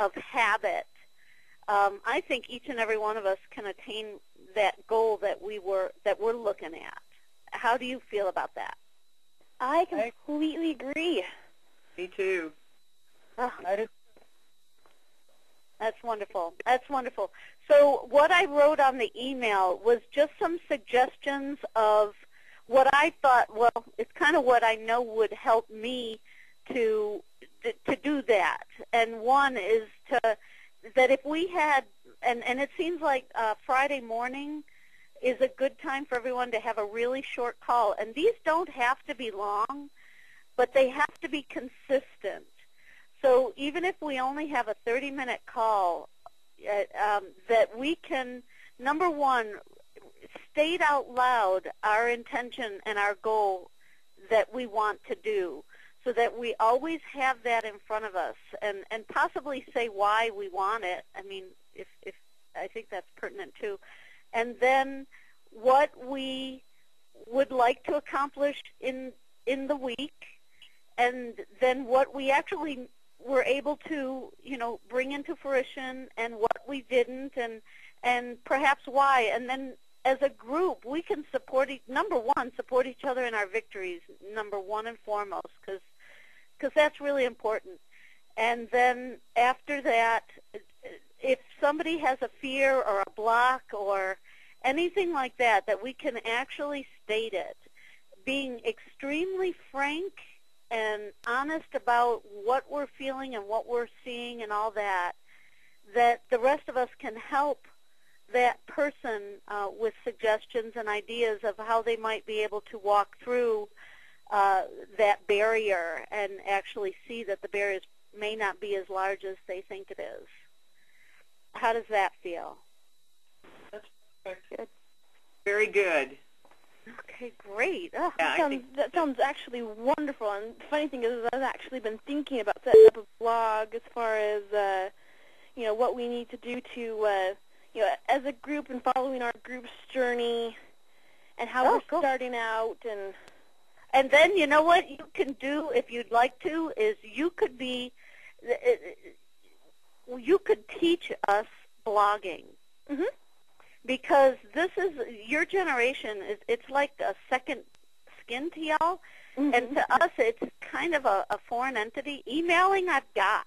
of habit, I think each and every one of us can attain that goal that we're looking at. How do you feel about that? I completely agree. Me too. Oh, that's wonderful. That's wonderful. So what I wrote on the email was just some suggestions of what I thought, well, it's kind of what I know would help me to do that. And one is that if we had, and it seems like Friday morning is a good time for everyone to have a really short call. And these don't have to be long, but they have to be consistent. So even if we only have a 30-minute call, that we can, number one, state out loud our intention and our goal that we want to do, so that we always have that in front of us, and possibly say why we want it. I mean, if I think that's pertinent too. And then what we would like to accomplish in the week, and then what we actually were able to, bring into fruition, and what we didn't, and perhaps why. And then as a group, we can support each other in our victories, number one and foremost, because that's really important. And then after that, if somebody has a fear or a block or anything like that, that we can actually state it, being extremely frank and honest about what we're feeling and what we're seeing and all that, that the rest of us can help that person with suggestions and ideas of how they might be able to walk through that barrier and actually see that the barriers may not be as large as they think it is. How does that feel? That's good. Very good. Okay, great. Oh, yeah, that sounds actually wonderful. And the funny thing is, I've actually been thinking about setting up a blog as far as what we need to do to as a group, and following our group's journey and how we're starting out. And then you know what you can do, if you'd like to, is you could teach us blogging. Mm-hmm. Because this is, your generation, it's like a second skin to y'all, mm-hmm. and to us it's kind of a foreign entity. Emailing I've got.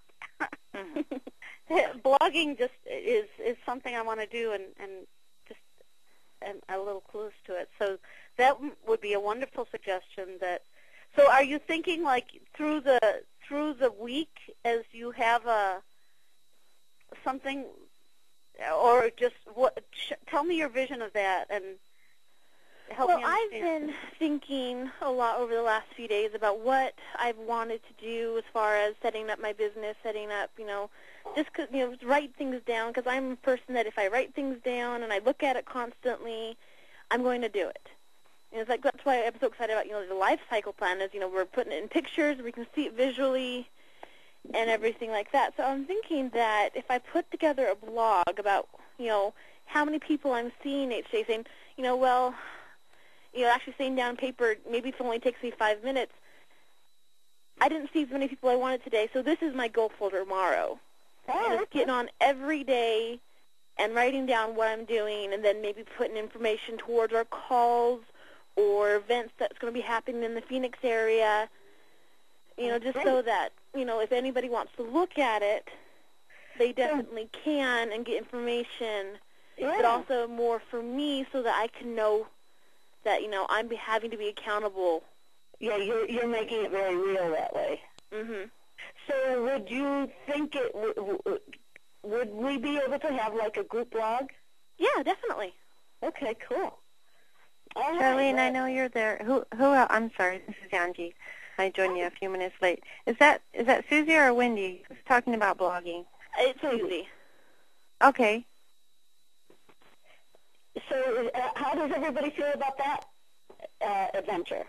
Blogging just is something I want to do, and a little clues to it. So that would be a wonderful suggestion. So are you thinking like through the week, as you have something, or just tell me your vision of that and help me understand. I've been thinking a lot over the last few days about what I've wanted to do as far as setting up my business, setting up, just write things down, because I'm a person that if I write things down and I look at it constantly, I'm going to do it. And it's like, that's why I'm so excited about, the life cycle plan is, we're putting it in pictures, we can see it visually and everything like that. So I'm thinking that if I put together a blog about, how many people I'm seeing each day, saying, actually saying down paper, maybe if it only takes me 5 minutes, I didn't see as many people I wanted today, so this is my goal for tomorrow. And just getting on every day and writing down what I'm doing, and then maybe putting information towards our calls or events that's going to be happening in the Phoenix area, just so that, if anybody wants to look at it, they definitely can and get information, but also more for me so that I can know that, I'm having to be accountable. Yeah, you're making it very real that way. Mm-hmm. So would you think would we be able to have like a group blog? Yeah, definitely. Okay, cool. Charlene, I know you're there. Who else? I'm sorry, this is Angie. I joined you a few minutes late. Is that Susie or Wendy who's talking about blogging? It's Susie. Okay. So how does everybody feel about that adventure?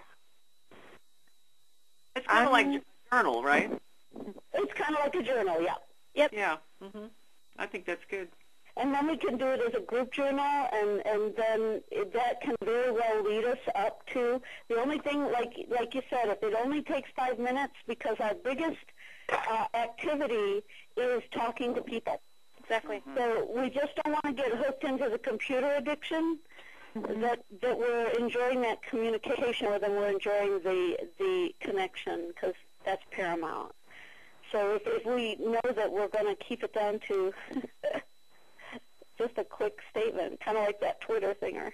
It's kind of like a journal, right? It's kind of like a journal, yeah. Yep. Yeah. Mm-hmm. I think that's good. And then we can do it as a group journal, and then that can very well lead us up to the only thing, like you said, if it only takes 5 minutes, because our biggest activity is talking to people. Exactly. So we just don't want to get hooked into the computer addiction. That we're enjoying that communication more than we're enjoying the connection, because that's paramount. So if we know that we're going to keep it down to just a quick statement, kind of like that Twitter thinger,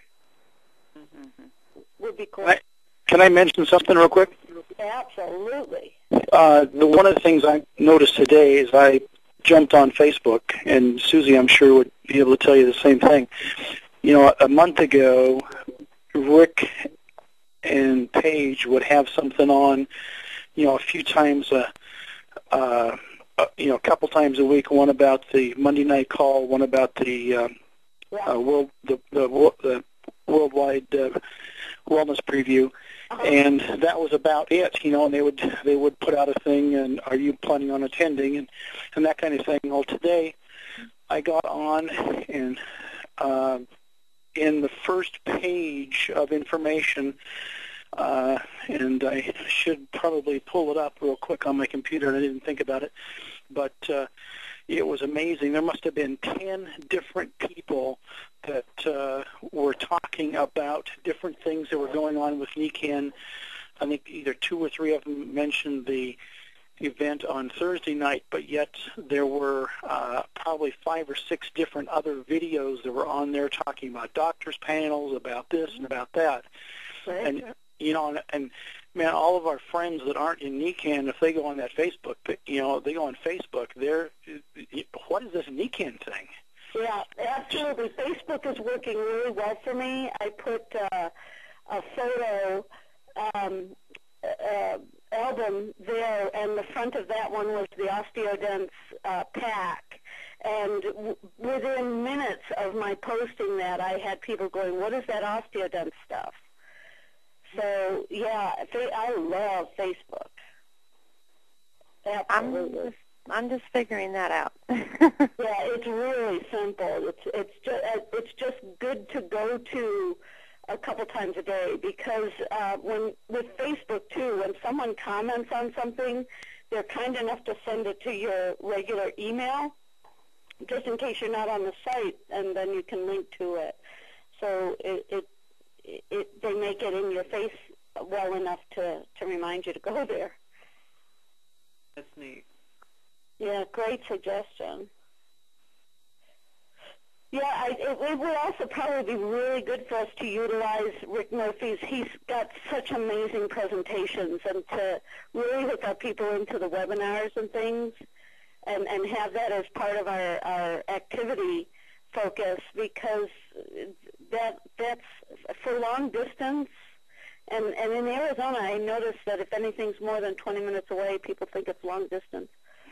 would be cool. Can I mention something real quick? Absolutely. One of the things I noticed today is I jumped on Facebook, and Susie, I'm sure, would be able to tell you the same thing. You know, a month ago, Rick and Paige would have something on, you know, a few times, a couple times a week. One about the Monday night call, one about the worldwide wellness preview, and that was about it. You know, and they would put out a thing, and are you planning on attending, and that kind of thing. Well, today I got on, and in the first page of information, and I should probably pull it up real quick on my computer, and I didn't think about it, but it was amazing. There must have been 10 different people that were talking about different things that were going on with NECANN. I think either 2 or 3 of them mentioned the event on Thursday night, but yet there were probably 5 or 6 different other videos that were on there talking about doctors' panels, about this and about that. Right. And, you know, and man, all of our friends that aren't in NECANN, if they go on that Facebook, you know, they go on Facebook, what is this NECANN thing? Yeah, absolutely. Facebook is working really well for me. I put a photo album there, and the front of that one was the OsteoDense pack. And within minutes of my posting that, I had people going, "What is that OsteoDense stuff?" So, yeah, I love Facebook. Absolutely. I'm just figuring that out. Yeah, it's really simple. It's just good to go to a couple times a day, because with Facebook too, when someone comments on something, they're kind enough to send it to your regular email, just in case you're not on the site, and then you can link to it. So they make it in your face well enough to remind you to go there. That's neat. Yeah, great suggestion. Yeah, it would also probably be really good for us to utilize Rick Murphy's. He's got such amazing presentations, and to really hook our people into the webinars and things, and have that as part of our activity focus, because that's for long distance. And in Arizona, I noticed that if anything's more than 20 minutes away, people think it's long distance.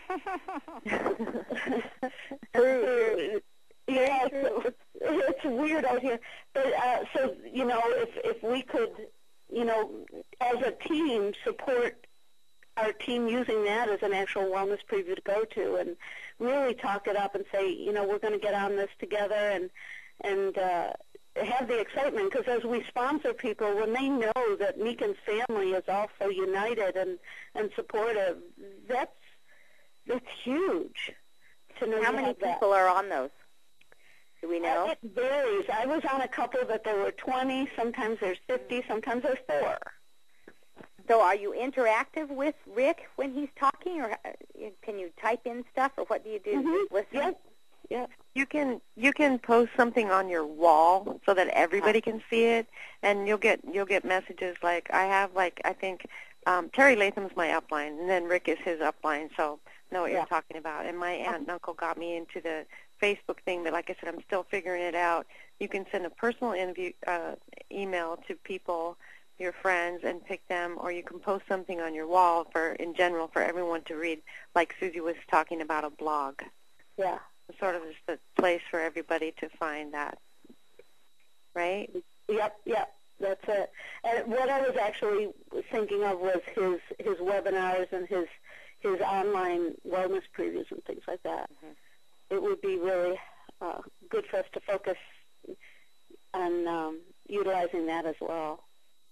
True. Yeah, it's weird out here. But so, you know, if we could, you know, as a team, support our team using that as an actual wellness preview to go to, and really talk it up and say, you know, we're going to get on this together, and have the excitement, because as we sponsor people, when they know that NECANN's family is also united and supportive, that's huge. To know how many people are on those? Do we know? It varies. I was on a couple that there were 20. Sometimes there's 50. Sometimes there's 4. So are you interactive with Rick when he's talking, or can you type in stuff, or what do you do? Mm-hmm. Listen? Yeah. You can post something on your wall so that everybody can see it, and you'll get messages like, I think Terry Latham's my upline, and then Rick is his upline, so I know what you're talking about. And my aunt and uncle got me into the Facebook thing, but like I said, I'm still figuring it out. You can send a personal email to people, your friends, and pick them, or you can post something on your wall in general for everyone to read, like Susie was talking about, a blog. Yeah. Sort of just a place for everybody to find that, right? Yep, that's it. And what I was actually thinking of was his webinars and his online wellness previews and things like that. Mm-hmm. It would be really good for us to focus on utilizing that as well.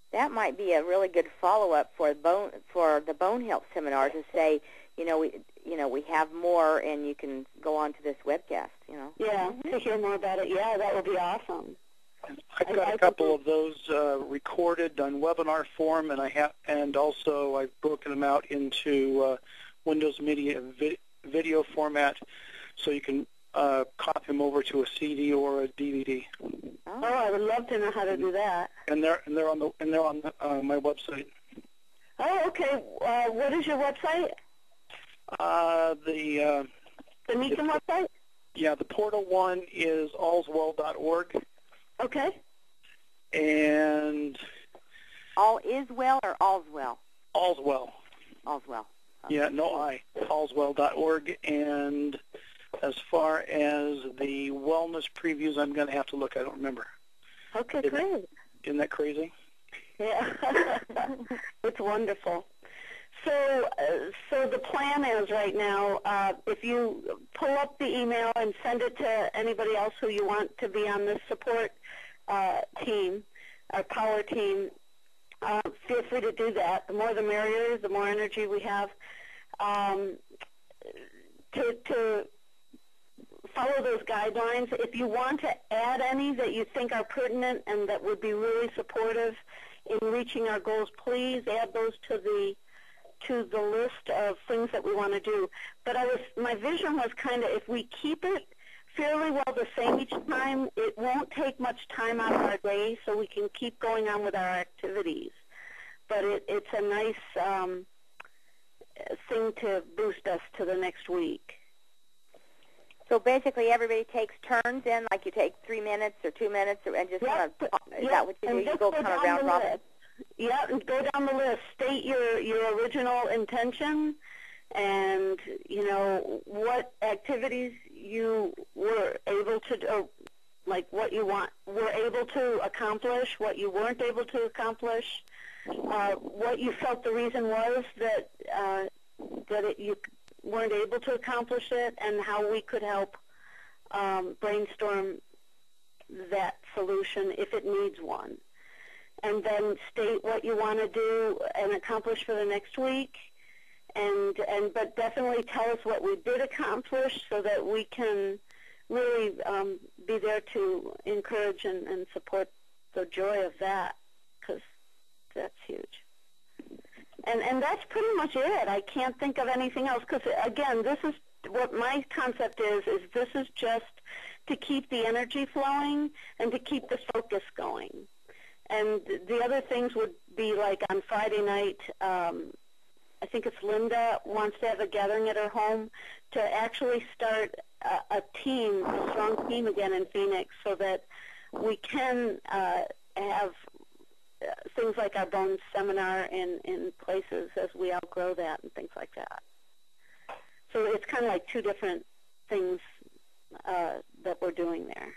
That might be a really good follow-up for the bone health seminar to say, we have more, and you can go on to this webcast. Yeah, to hear more about it. Yeah, that would be awesome. I've got a couple of those recorded on webinar form, and also I've broken them out into Windows Media video format, so you can copy them over to a CD or a DVD. Oh, I would love to know how to do that. And they're on my website. Oh, okay. What is your website? The Meekin website? Yeah, the portal one is allswell.org. Okay. And All is well or all's well? All's Well. All's well. Okay. Yeah, no I. Allswell.org. And as far as the wellness previews, I'm going to have to look. I don't remember. Okay, great. Isn't that crazy? Yeah. It's wonderful. So the plan is right now, if you pull up the email and send it to anybody else who you want to be on this support team, our power team, feel free to do that. The more the merrier, the more energy we have. To follow those guidelines. If you want to add any that you think are pertinent and that would be really supportive in reaching our goals, please add those to the list of things that we want to do. But my vision was kind of, if we keep it fairly well the same each time, it won't take much time out of our day, so we can keep going on with our activities. But it's a nice thing to boost us to the next week. So basically, everybody takes turns in, like you take 3 minutes or 2 minutes, and just kind of, is that what you do? You go kind of round robin? Yeah, go down the list. State your original intention, and what activities you were able to do, like what you were able to accomplish, what you weren't able to accomplish, what you felt the reason was that you weren't able to accomplish it, and how we could help brainstorm that solution if it needs one. And then state what you want to do and accomplish for the next week, but definitely tell us what we did accomplish so that we can really be there to encourage and support the joy of that, because that's huge. And that's pretty much it. I can't think of anything else, because, again, this is what my concept is this is just to keep the energy flowing and to keep the focus going. And the other things would be like on Friday night, I think it's Linda wants to have a gathering at her home to actually start a strong team again in Phoenix, so that we can have things like our bones seminar in places as we outgrow that and things like that. So it's kind of like two different things that we're doing there.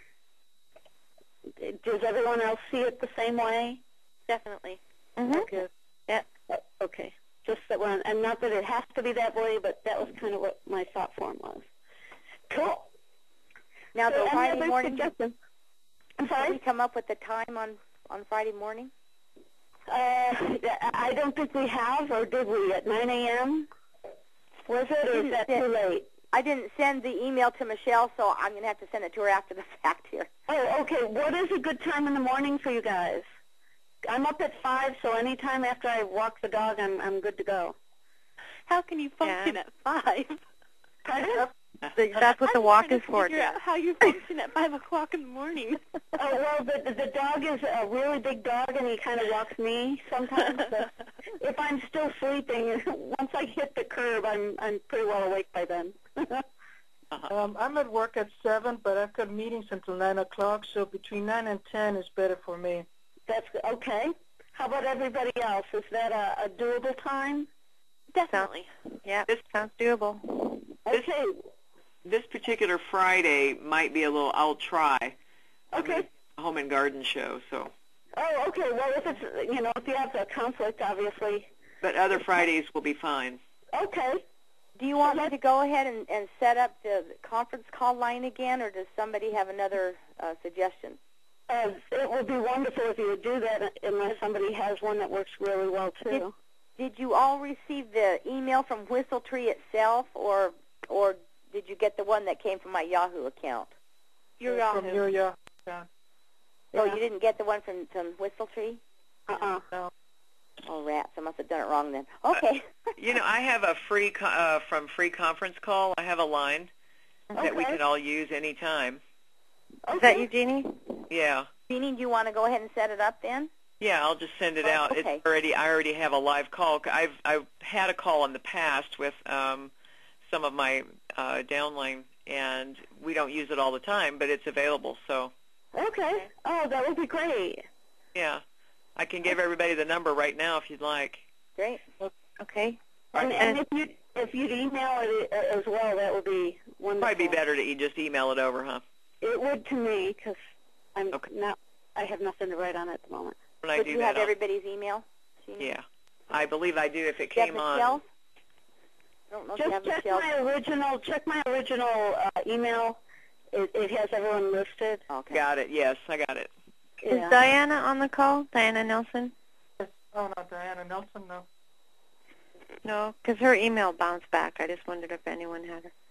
Does everyone else see it the same way? Definitely. Mm-hmm. Okay. Yeah. Okay. Just that one, and not that it has to be that way, but that was kind of what my thought form was. Cool. Now, the Friday morning. I'm sorry. Did we come up with the time on Friday morning? I don't think we have, or did we? At 9 a.m. Was it, or is that too late? I didn't send the email to Michelle, so I'm going to have to send it to her after the fact here. Oh, okay. What is a good time in the morning for you guys? I'm up at 5, so anytime after I walk the dog, I'm good to go. How can you function at 5? Pardon? That's what the walk is for. Figure out how you function at 5 o'clock in the morning. Oh, well, the dog is a really big dog, and he kind of walks me sometimes. But if I'm still sleeping, once I hit the curb, I'm pretty well awake by then. I'm at work at 7, but I've got meetings until 9 o'clock, so between 9 and 10 is better for me. That's okay. How about everybody else? Is that a doable time? Definitely. Yeah, sounds doable. Okay. This particular Friday might be a little, I'll try. Okay. A home and garden show, so. Oh, okay. Well, if it's, if you have a conflict, obviously. But other Fridays will be fine. Okay. Do you want me to go ahead and set up the conference call line again, or does somebody have another suggestion? It would be wonderful if you would do that, unless somebody has one that works really well too. Did you all receive the email from Whistletree itself, or did you get the one that came from my Yahoo account? Your Yahoo. From your Yahoo account. Oh, you didn't get the one from Whistletree? No. Oh, rats! I must have done it wrong then. Okay. I have a free from Free Conference Call. I have a line that we can all use anytime. Okay. Is that you, Jeannie? Yeah. Jeannie, do you want to go ahead and set it up then? Yeah, I'll just send it out. Okay. I already have a live call. I've had a call in the past with some of my downline, and we don't use it all the time, but it's available. So. Okay. Oh, that would be great. Yeah. I can give everybody the number right now if you'd like. Great. Okay. And if you'd email it as well, that would be wonderful. Probably be better to just email it over, huh? It would to me, because I have nothing to write on at the moment. Would you have everybody's email? Yeah. I believe I do if it Do you came have on. Michelle's? I don't know if you have Just check Michelle's. my original email. It has everyone listed. Okay. Got it. Yes, I got it. Is Diana on the call? Diana Nelson? Oh, not Diana Nelson, no. No, because her email bounced back. I just wondered if anyone had her.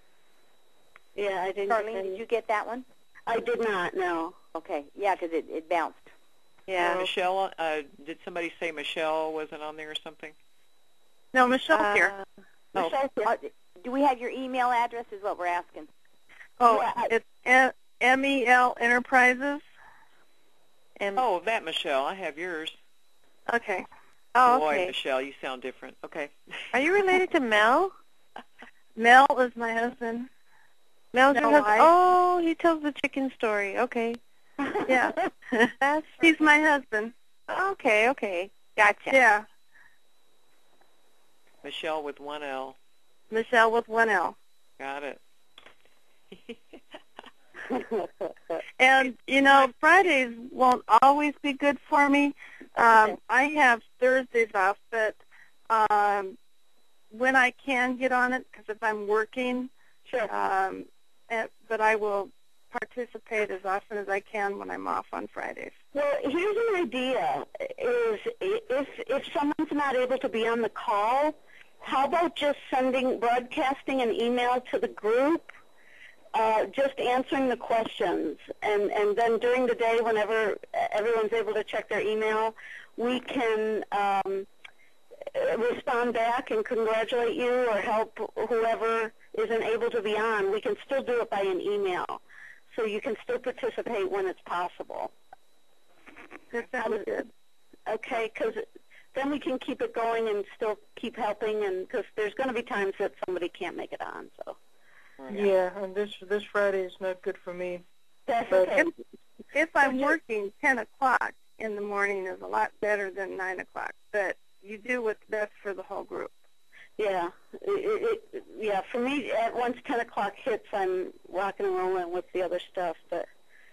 Yeah, I didn't. Charlene, did you get that one? I did not, no. Okay. Yeah, because it bounced. Yeah. Michelle, did somebody say Michelle wasn't on there or something? No, Michelle's here. Michelle's here. Do we have your email address is what we're asking. Oh, it's MEL Enterprises. Oh, that Michelle. I have yours. Okay. Oh, Boy, okay. Michelle, you sound different. Okay. Are you related to Mel? Mel is my husband. Mel's your No, husband? Oh, he tells the chicken story. Okay. Yeah. He's my husband. Okay. Gotcha. Yeah. Michelle with one L. Michelle with one L. Got it. And, Fridays won't always be good for me. I have Thursdays off, but when I can get on it, because if I'm working, Sure. But I will participate as often as I can when I'm off on Fridays. Well, here's an idea: is if someone's not able to be on the call, how about just broadcasting an email to the group, just answering the questions, and then during the day, whenever everyone's able to check their email, we can respond back and congratulate you or help whoever isn't able to be on. We can still do it by an email, so you can still participate when it's possible. That sounds good. Okay, because then we can keep it going and still keep helping, and because there's going to be times that somebody can't make it on. So. Yeah, and this Friday is not good for me. That's But okay. If I'm working, 10 o'clock in the morning is a lot better than 9 o'clock, but you do what's best for the whole group. Yeah, yeah. For me, once 10 o'clock hits, I'm rocking and rolling with the other stuff. But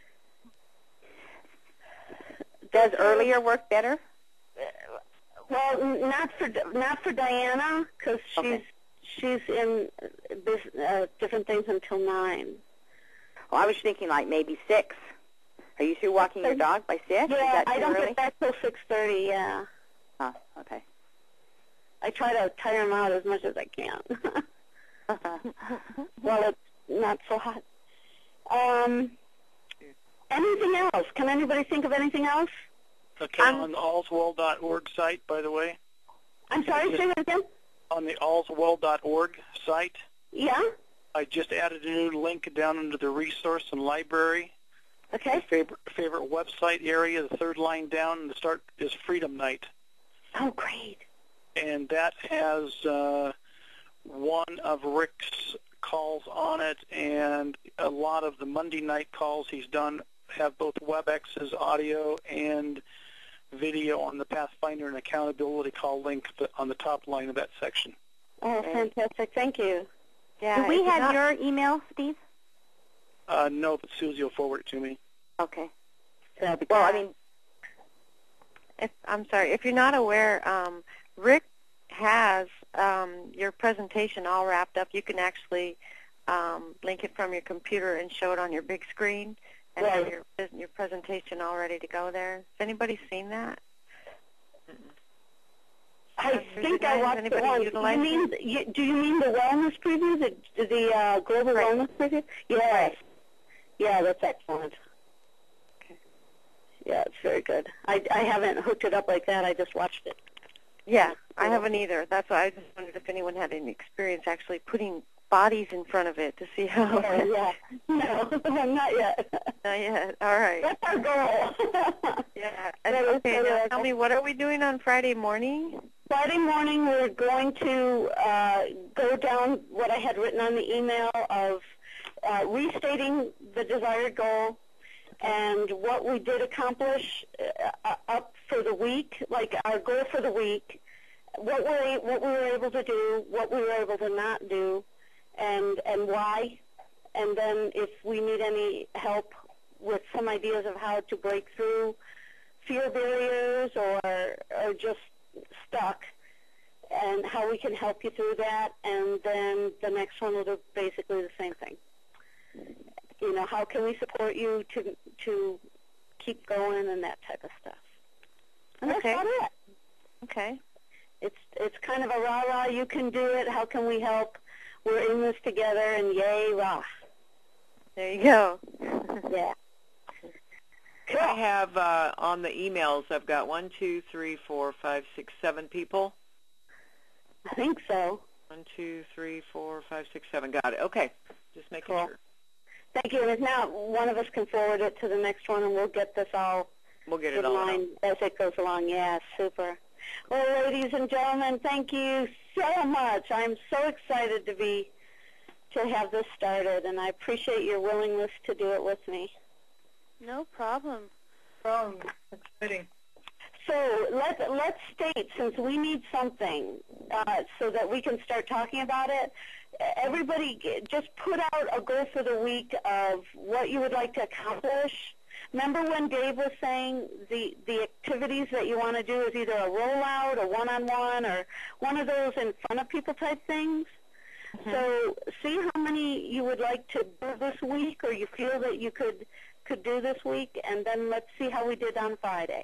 Does earlier work better? Well, not for Diana, because she's in different things until 9. Well, I was thinking like maybe 6. Are you through walking your dog by 6? Yeah, Is that too I don't early? get back till 6:30. Yeah. Oh, okay. I try to tire him out as much as I can. Well, it's not so hot. Anything else? Can anybody think of anything else? Okay, on the allswell.org site, by the way. I'm sorry, say that again? On the allswell.org site, Yeah? I just added a new link down into the resource and library. Okay. Favorite website area, the third line down, the start is Freedom Night. Oh, great. And that has one of Rick's calls on it, and a lot of the Monday night calls he's done have both WebEx's audio and video on the Pathfinder and Accountability call link on the top line of that section. Oh, fantastic. Thank you. Yeah. Do we have your email, Steve? No, but Susie will forward it to me. Okay. That'd be Well, I great. mean, I'm sorry. If you're not aware, Rick has your presentation all wrapped up. You can actually link it from your computer and show it on your big screen. and have your presentation all ready to go there. Has anybody seen that? I think I watched the one. Do you mean the wellness preview, the global wellness preview? Yes. Right. Yeah, that's excellent. Okay. Yeah, it's very good. I haven't hooked it up like that. I just watched it. Yeah, I haven't either. That's why I just wondered if anyone had any experience actually putting bodies in front of it to see how. Yeah. No, not yet. Not yet. All right. That's our goal. Yeah. And, okay, now tell me, what are we doing on Friday morning? Friday morning, we're going to go down what I had written on the email of restating the desired goal and what we did accomplish up for the week, like our goal for the week, what we were able to do, what we were able to not do, and why. And then if we need any help with some ideas of how to break through fear barriers or just stuck, and how we can help you through that. And then the next one will do basically the same thing. You know, how can we support you to keep going and that type of stuff. And that's about it. Okay. It's kind of a rah-rah, you can do it, how can we help? We're in this together, and yay, rah. There you go. Yeah. Cool. I have on the emails, I've got 1, 2, 3, 4, 5, 6, 7 people. I think so. 1, 2, 3, 4, 5, 6, 7. Got it. Okay. Just making sure. Thank you. And if not, one of us can forward it to the next one, and we'll get this all in line as it goes along. Yeah, super. Well, ladies and gentlemen, thank you so much. I'm so excited to have this started, and I appreciate your willingness to do it with me. No problem. Exciting. So let's state, since we need something so that we can start talking about it, everybody just put out a goal for the week of what you would like to accomplish. Remember when Dave was saying the activities that you want to do is either a rollout or one-on-one or one of those in front of people type things? Mm-hmm. So see how many you would like to do this week or you feel that you could do this week, and then let's see how we did on Friday.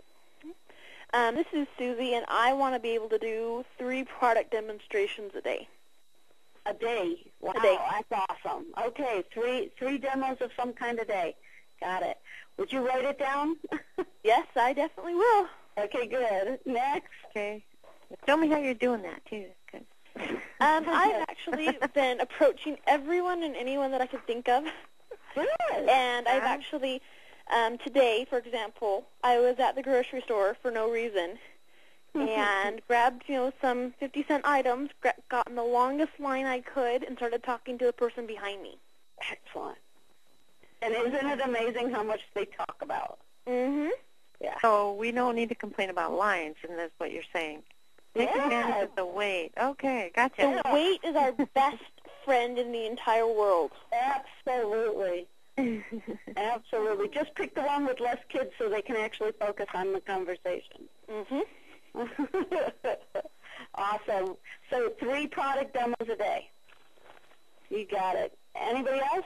This is Susie, and I want to be able to do 3 product demonstrations a day. A day? Wow, a day. That's awesome. Okay, three demos of some kind a day. Got it. Would you write it down? Yes, I definitely will. Okay, good. Next. Okay. Tell me how you're doing that, too. Good. I've actually been approaching everyone and anyone that I could think of. Good. And I've actually, today, for example, I was at the grocery store for no reason and grabbed, some 50-cent items, got in the longest line I could, and started talking to the person behind me. Excellent. And isn't it amazing how much they talk about? Mm-hmm. Yeah. So we don't need to complain about lines, and that's what you're saying. Take advantage of the wait. Okay, gotcha. The wait is our best friend in the entire world. Absolutely. Absolutely. Just pick the one with less kids so they can actually focus on the conversation. Mm-hmm. Awesome. So 3 product demos a day. You got it. Anybody else?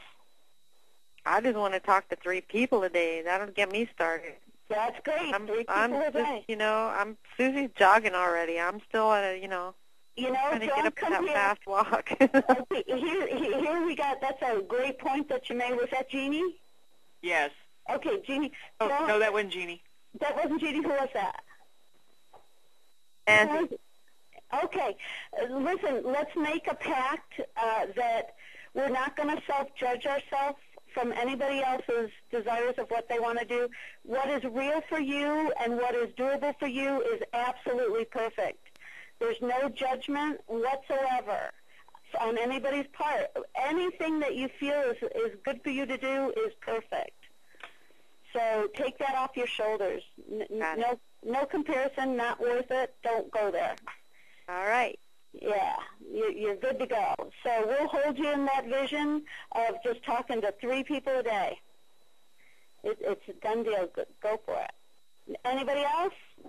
I just want to talk to 3 people a day. That'll get me started. That's great. I'm 3 people a day. I'm Susie's jogging already. I'm still at a, trying to get up to that fast walk. Okay, here we got, that's a great point that you made. Was that Jeannie? Yes. Okay, Jeannie. Oh, no, that wasn't Jeannie. That wasn't Jeannie. Who was that? And okay. Listen, let's make a pact that we're not going to self-judge ourselves from anybody else's desires of what they want to do. What is real for you and what is doable for you is absolutely perfect. There's no judgment whatsoever on anybody's part. Anything that you feel is good for you to do is perfect. So take that off your shoulders. No comparison, not worth it. Don't go there. All right. Yeah, you're good to go. So we'll hold you in that vision of just talking to 3 people a day. It's a done deal. Go for it. Anybody else?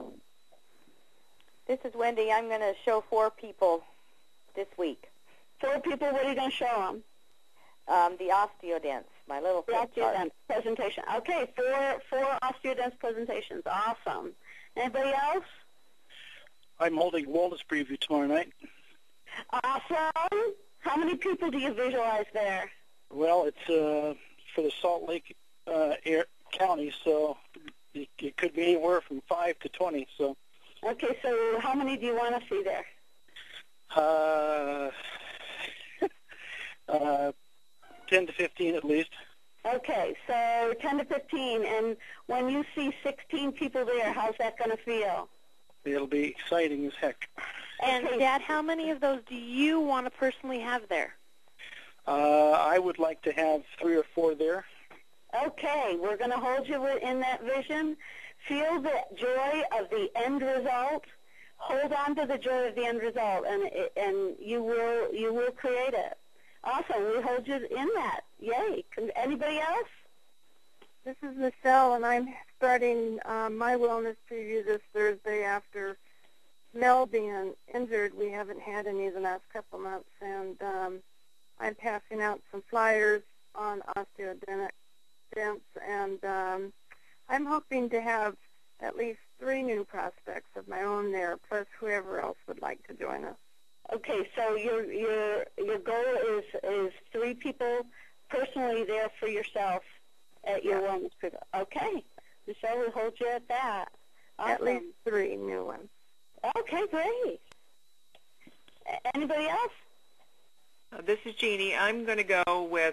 This is Wendy. I'm going to show 4 people this week. 4 people, what are you going to show them? The OsteoDents, my little The flip chart. OsteoDents presentation. Okay, four OsteoDents presentations. Awesome. Anybody else? I'm holding Wellness Preview tomorrow night. Awesome. How many people do you visualize there? Well, it's for the Salt Lake County, so it could be anywhere from 5 to 20. So. Okay, so how many do you want to see there? 10 to 15 at least. Okay, so 10 to 15, and when you see 16 people there, how's that going to feel? It'll be exciting as heck. And, Okay. Dad, how many of those do you want to personally have there? I would like to have 3 or 4 there. Okay, we're going to hold you in that vision. Feel the joy of the end result. Hold on to the joy of the end result, and you will create it. Awesome. We hold you in that. Yay. Anybody else? This is Michelle, and I'm starting my wellness preview this Thursday after Mel being injured. We haven't had any the last couple months, and I'm passing out some flyers on OsteoDents, and I'm hoping to have at least 3 new prospects of my own there, plus whoever else would like to join us. Okay, so your goal is 3 people personally there for yourself at your wellness preview. Okay, Michelle, we'll hold you at that. Awesome. At least 3 new ones. Okay, great. Anybody else? This is Jeannie. I'm going to go with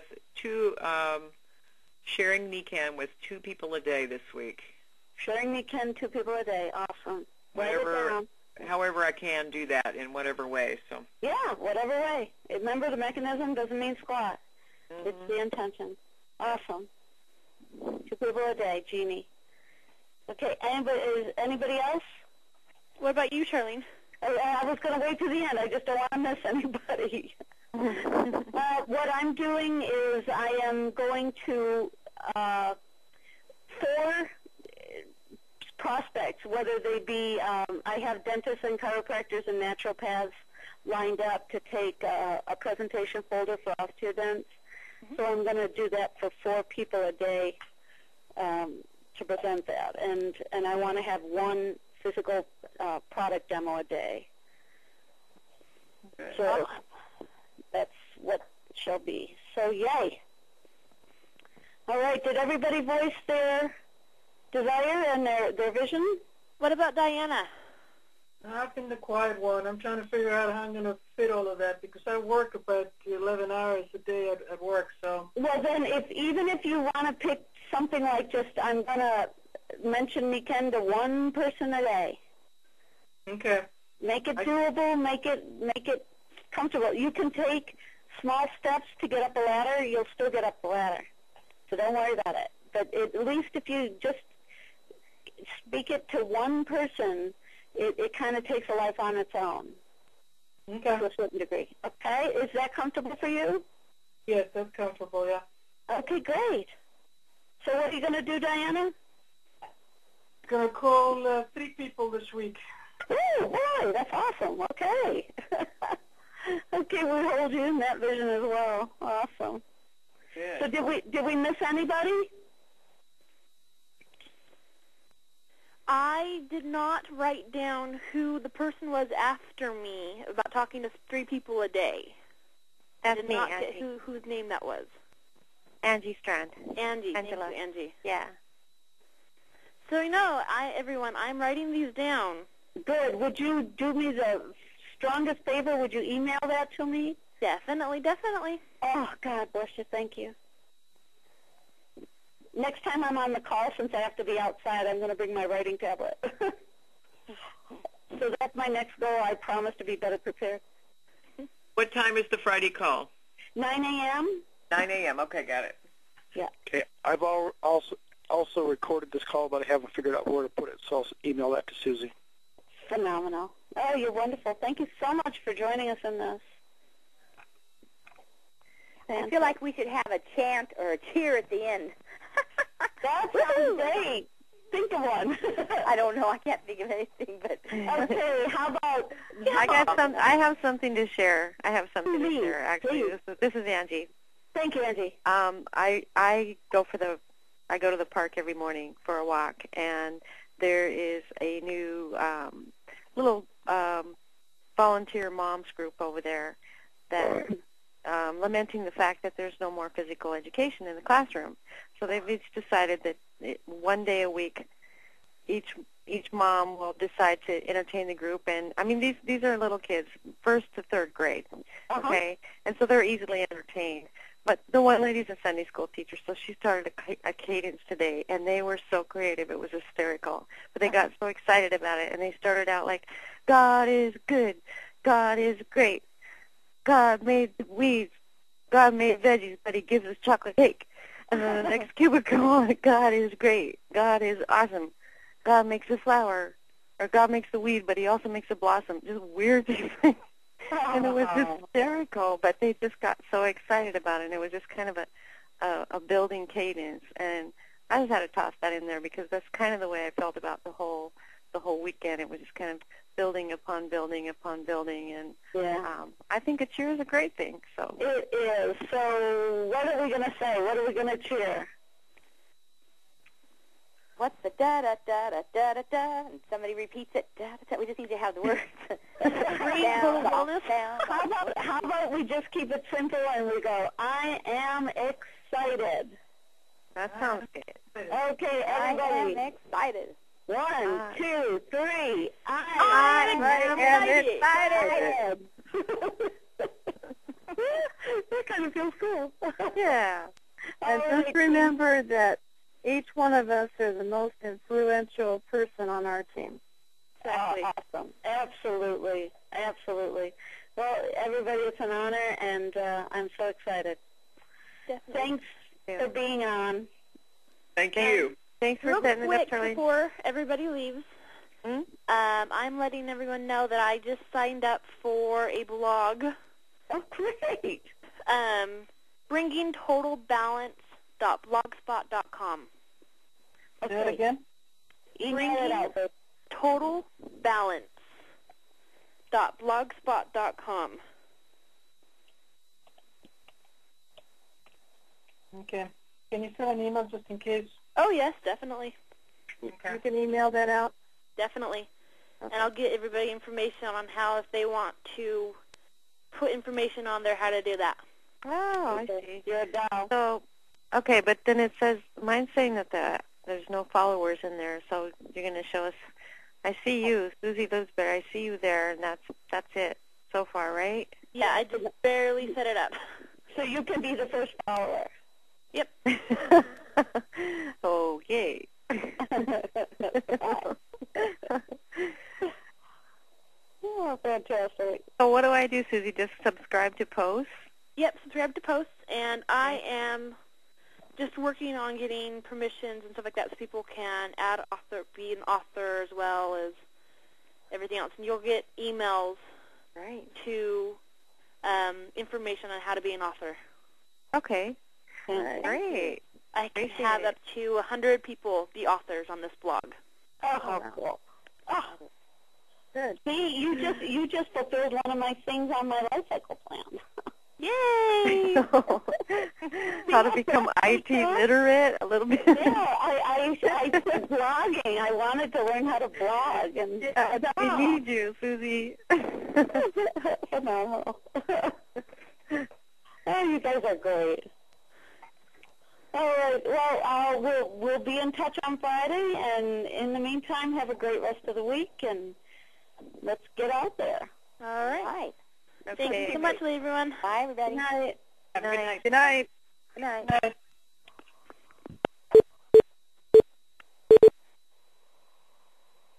sharing Nican with 2 people a day this week. Sharing Nican 2 people a day. Awesome. Write it down. However I can do that in whatever way. So. Yeah, whatever way. Remember, the mechanism doesn't mean squat. Mm-hmm. It's the intention. Awesome. 2 people a day, Jeannie. Okay, anybody else? What about you, Charlene? I was going to wait to the end. I just don't want to miss anybody. What I'm doing is I am going to 4 prospects, whether they be, I have dentists and chiropractors and naturopaths lined up to take a presentation folder for OsteoDents. Mm-hmm. So I'm going to do that for 4 people a day to present that. And I want to have 1 physical product demo a day. Okay. So that's what it shall be. So yay. All right, did everybody voice their desire and their vision? What about Diana? I've been the quiet one. I'm trying to figure out how I'm going to fit all of that because I work about 11 hours a day at work. So. Well, then, even if you want to pick something like just, I'm going to mention Nican to 1 person a day. Okay. Make it doable. Make it comfortable. You can take small steps to get up a ladder. You'll still get up the ladder. So don't worry about it. But at least if you just speak it to 1 person, it kind of takes a life on its own. Okay. To a certain degree. Okay? Is that comfortable for you? Yes, that's comfortable, yeah. Okay, great. So what are you going to do, Diana? Going to call 3 people this week. Oh, boy, that's awesome. Okay. Okay, we'll hold you in that vision as well. Awesome. Good. So did we miss anybody? I did not write down who the person was after me about talking to 3 people a day. That's I did me, not Angie. get whose name that was. Angie Strand. Angie. Angela. Thank you, Angie. Yeah. So, everyone, I'm writing these down. Good. Would you do me the strongest favor? Would you email that to me? Definitely. Oh, God bless you. Thank you. Next time I'm on the call, since I have to be outside, I'm going to bring my writing tablet. So that's my next goal. I promise to be better prepared. What time is the Friday call? 9 a.m.? 9 a.m. Okay, got it. Yeah. Okay, I've also recorded this call, but I haven't figured out where to put it, so I'll email that to Susie. Phenomenal. Oh, you're wonderful. Thank you so much for joining us in this. I feel like we should have a chant or a cheer at the end. That sounds great. Think of one. I don't know. I can't think of anything, but okay. How about? I have something to share. Actually. Please. This is Angie. Thank you, Angie. I go to the park every morning for a walk, and there is a new little volunteer moms group over there that lamenting the fact that there's no more physical education in the classroom. So they've each decided that one day a week, each mom will decide to entertain the group. And I mean, these are little kids, 1st to 3rd grade, okay, and so they're easily entertained. But the one lady's a Sunday school teacher, so she started a cadence today, and they were so creative. It was hysterical. But they got so excited about it, and they started out like, God is good. God is great. God made the weeds. God made veggies, but he gives us chocolate cake. And then the next cube come on, God is great. God is awesome. God makes a flower. Or God makes the weed, but he also makes a blossom. Just weird things. And it was hysterical, but they just got so excited about it, and it was just kind of a building cadence. And I just had to toss that in there because that's kind of the way I felt about the whole weekend. It was just kind of building upon building upon building, and I think a cheer is a great thing. So it is. So what are we going to say? What are we going to cheer? What's the da-da-da-da-da-da-da? And somebody repeats it. Da-da-da. We just need to have the words. How about we just keep it simple and we go, I am excited. That sounds good. Okay, everybody. I am excited. 1, 2, 3. I am excited. That kind of feels cool. Yeah. And just remember that each one of us are the most influential person on our team. Exactly. Awesome. Absolutely. Absolutely. Well, everybody, it's an honor, and I'm so excited. Definitely. Thanks for being on. Thank you. Thanks for setting it up, Charlie. Before everybody leaves, I'm letting everyone know that I just signed up for a blog. Oh, great. BringingTotalBalance.blogspot.com. Okay. Do it again? Email it out. TotalBalance.blogspot.com. Okay. Can you send an email just in case? Oh, yes, definitely. Okay. You can email that out? Definitely. Okay. And I'll get everybody information on how, if they want to put information on there, how to do that. Oh, I see. You're a doll. So, okay, but then it says, mine's saying that there's no followers in there, so you're going to show us. I see you, Susie Lisbear. I see you there, and that's it so far, right? Yeah, I just barely set it up. So you can be the first follower. Yep. Okay. Oh, fantastic. So what do I do, Susie? Just subscribe to posts? Yep, subscribe to posts, and I am just working on getting permissions and stuff like that so people can be an author as well as everything else. And you'll get emails to information on how to be an author. Okay. Great. I can have up to 100 people be authors on this blog. Oh, cool. Oh, good. See, you just fulfilled one of my things on my life cycle plan. Yay! How to become IT literate a little bit. Yeah, I quit blogging. I wanted to learn how to blog, and we need you, Susie. Phenomenal. Oh, you guys are great. All right. Well, we'll be in touch on Friday, and in the meantime, have a great rest of the week, and let's get out there. All right. Okay. Thank you so much, everyone. Bye, everybody. Good night. Have a good night. Good night. Good night. Good night.